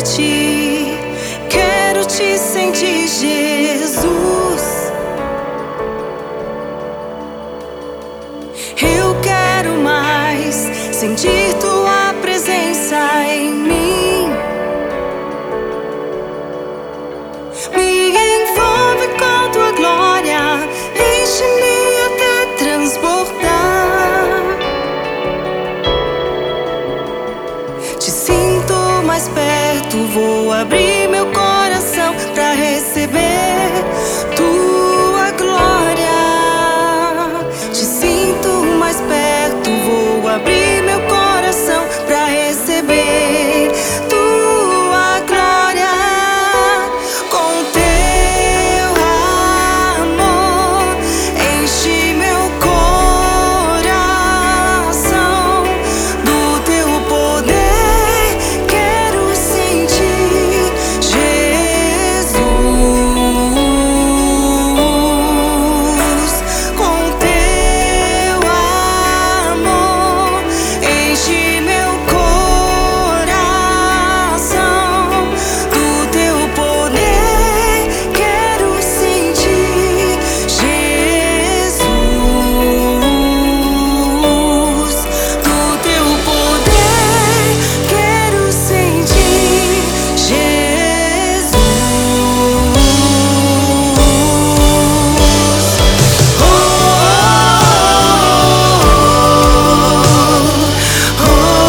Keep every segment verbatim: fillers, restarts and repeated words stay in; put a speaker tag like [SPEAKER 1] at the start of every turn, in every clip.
[SPEAKER 1] a ti, quero te sentir, Jesus. Eu quero mais sentir tua presença em mim. Me envolve com tua glória, enche-me até transbordar. Te sinto mais perto, vou abrir meu coração pra receber tua glória. Te sinto mais perto, vou abrir meu coração pra receber tua glória. Com teu amor enche meu coração, do teu poder quero sentir, Jesus. Com teu amor enche meu coração, do teu poder quero sentir, Jesus. Do teu poder quero sentir, Jesus. Oh, oh, oh,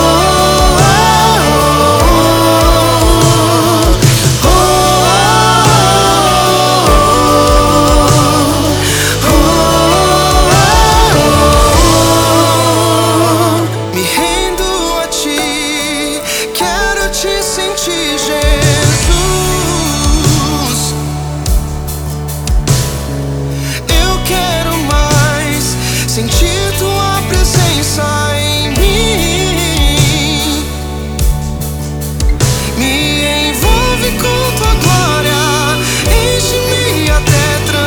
[SPEAKER 2] Me rendo a ti, quero te sentir, Jesus. Eu quero mais sentir tua presença em mim. Me envolve com tua glória, enche-me até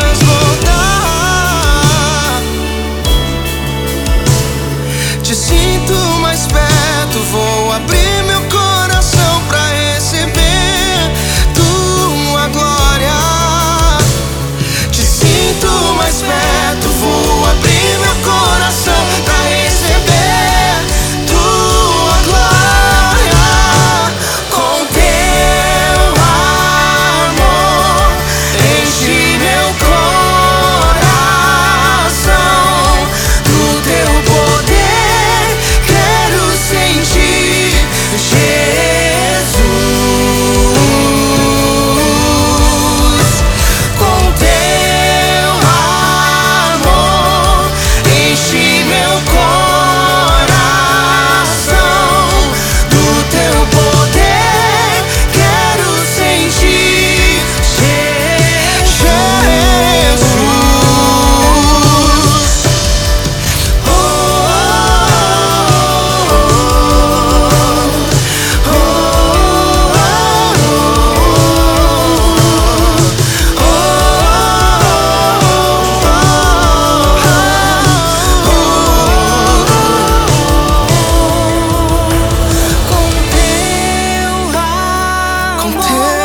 [SPEAKER 2] transbordar. Te sinto mais perto, vou abrir meu coração pra receber tua glória. Te sinto mais perto, vou abrir meu coração pra receber tua glória. Com teu amor enche meu coração, do teu poder quero sentir, Jesus. Com teu amor enche meu coração, do teu poder quero sentir, Jesus. Oh, oh,
[SPEAKER 1] com teu
[SPEAKER 2] Com
[SPEAKER 1] amor
[SPEAKER 2] teu